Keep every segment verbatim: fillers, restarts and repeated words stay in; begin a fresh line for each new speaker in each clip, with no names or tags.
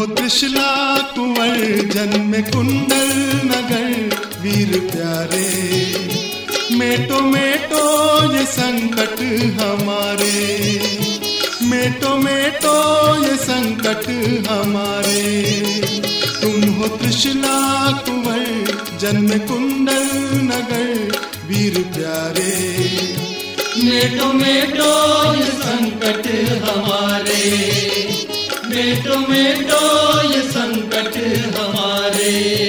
हो त्रिशला कुंवर जन्म कुंडल नगर वीर प्यारे। मेटो मेटो ये संकट हमारे, मेटो मेटो ये संकट हमारे। तुम हो त्रिशला कुंवर जन्म कुंडल नगर वीर प्यारे।
मेटो मेटो ये संकट हमारे, मेटो मेटो ये संकट हमारे।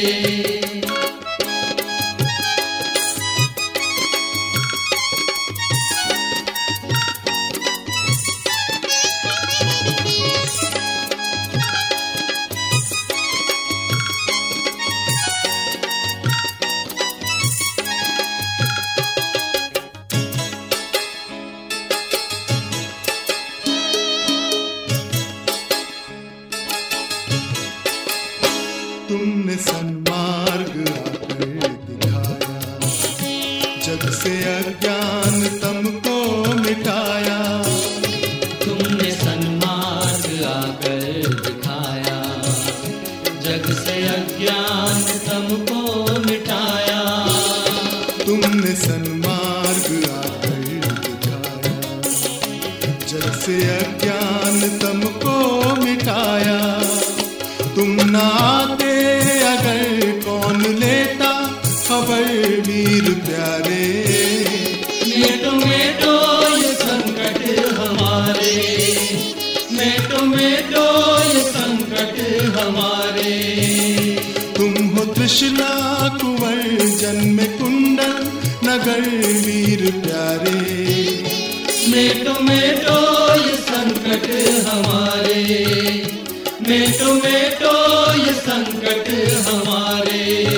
तुमने सन्मार्ग आकर दिखाया, जग से अज्ञान तुमको मिटाया।
तुमने सन्मार्ग आकर दिखाया, जग से अज्ञान तुमको मिटाया।
तुमने सन्मार्ग आकर दिखाया, जग से अज्ञान तुमको मिटाया। तुम ना आते अगर कौन लेता खबर वीर प्यारे।
मेटो मेटो ये संकट हमारे, मेटो मेटो ये संकट हमारे।
तुम हो त्रिशला कुंवर जन्म कुंडल नगर वीर प्यारे।
मेटो मेटो ये संकट हमारे, मेटो मेटो ये संकट हमारे।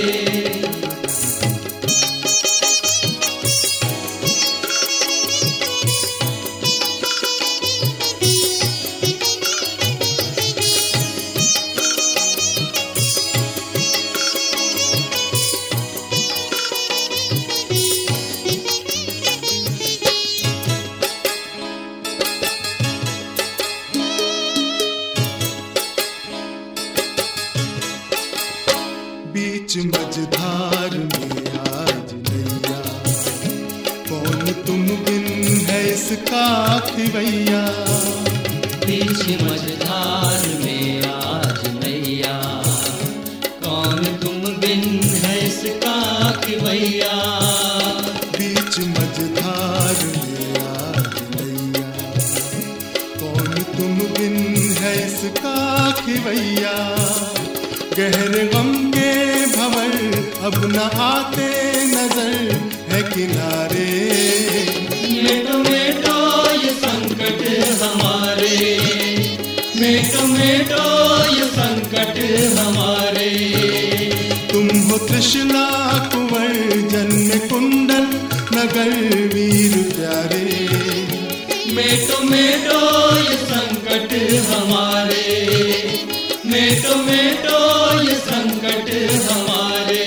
बीच मझधार में आज नैया, कौन तुम बिन है इसका खिवैया।
बीच मझधार में आज नैया, कौन तुम बिन है इसका खिवैया।
बीच मझधार में आज नैया, कौन तुम बिन है इसका खिवैया। गहरे गम के भंवर अब न आते नजर है किनारे।
मेटो मेटो ये संकट हमारे, मेटो मेटो ये संकट हमारे।
तुम हो त्रिशला कुंवर जन्म कुंडल नगर वीर प्यारे।
मेटो मेटो ये संकट हमारे, मेटो मेटो ये संकट हमारे।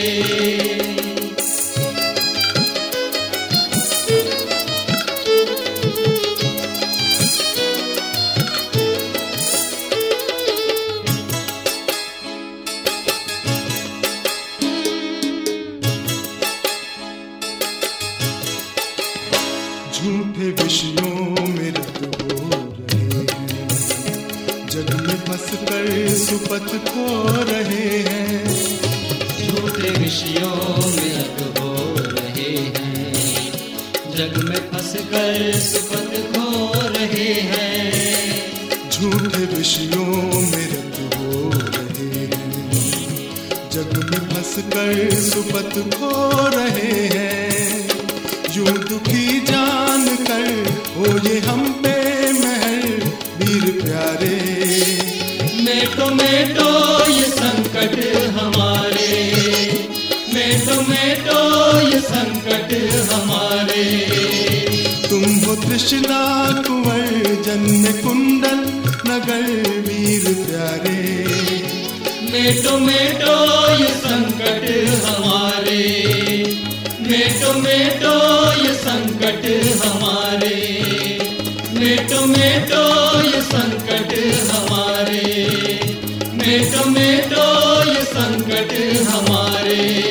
झूठे विषयों में रत हो रहे हैं, जग में फंस कर सुपथ खो रहे हैं।
झूठे विषयों में रत हो रहे हैं, जग में फंस कर सुपथ खो रहे हैं।
झूठे विषयों में रत हो रहे हैं, जग में फंस कर सुपथ खो रहे हैं। यूं दुखी जान कर हो ये हम पे महर वीर प्यारे।
मेटो मेटो ये संकट हमारे, मेटो मेटो ये संकट हमारे।
तुम हो त्रिशला कुंवर जन्म कुंडल नगर वीर प्यारे।
मेटो मेटो ये संकट हमारे, मेटो मेटो ये संकट हमारे। मेटो मेटो ये संकट हमारे। मेटो मेटो ये संकट हमारे।